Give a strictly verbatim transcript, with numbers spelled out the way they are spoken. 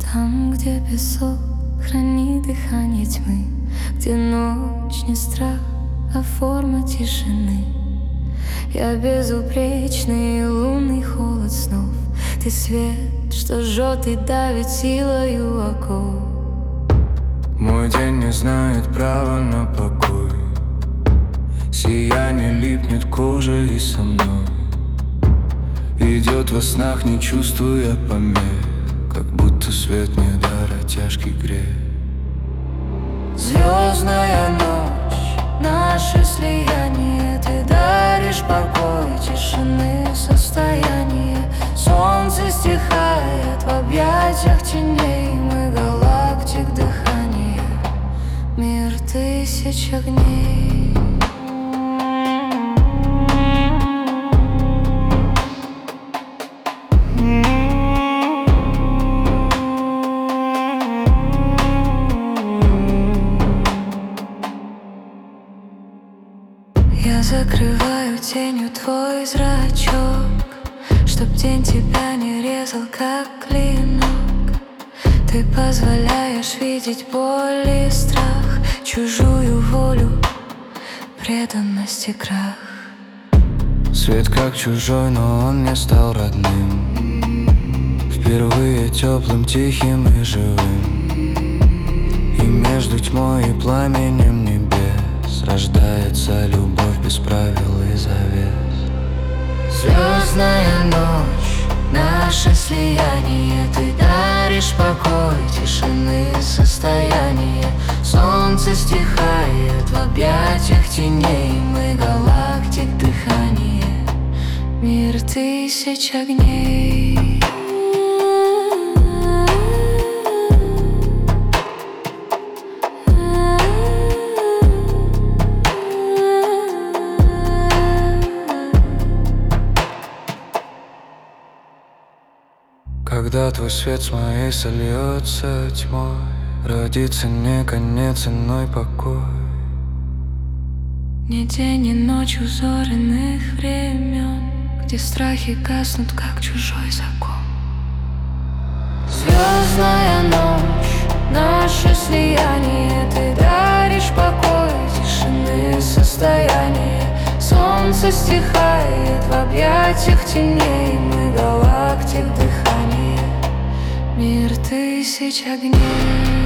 Там, где песок хранит дыхание тьмы, где ночь не страх, а форма тишины. Я безупречный лунный холод снов, ты свет, что жжет и давит силою оков. Мой день не знает права на покой, сияние липнет к коже и со мной. Идет во снах, не чувствуя помех, как будто свет не дар, а тяжкий грех. Звездная ночь, наше слияние, ты даришь покой, тишины состояние. Солнце стихает в объятиях теней, мы галактик дыхания, мир тысяч огней. Я закрываю тенью твой зрачок, чтоб день тебя не резал, как клинок. Ты позволяешь видеть боль и страх, чужую волю, преданность и крах. Свет как чужой, но он не стал родным, впервые теплым, тихим и живым. И между тьмой и пламенем небес рождается любовь без правил и завес. Звездная ночь, наше слияние, ты даришь покой, тишины состояние. Солнце стихает в объятиях теней, мы галактик дыхания, мир тысяч огней. Когда твой свет с моей сольется тьмой, родится не конец, иной покой. Не день, не ночь, узор иных времен, где страхи гаснут, как чужой закон. Звездная ночь, наше слияние, ты даришь покой, тишины состояние. Солнце стихает в объятиях теней, мы галактик дыхания, мир тысяч огней.